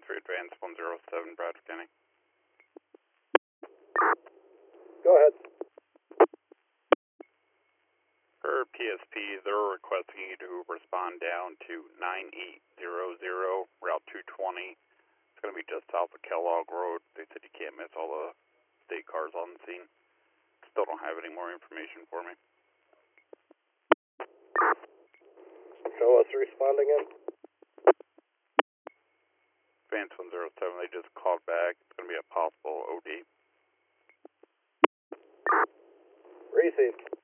3 Advance 107, Bradford County. Go ahead. For PSP, they're requesting you to respond down to 9800 Route 220. It's going to be just south of Kellogg Road. They said you can't miss all the state cars on the scene. Still don't have any more information for me. Show us responding in. Advance 107, they just called back. It's going to be a possible OD. Receive.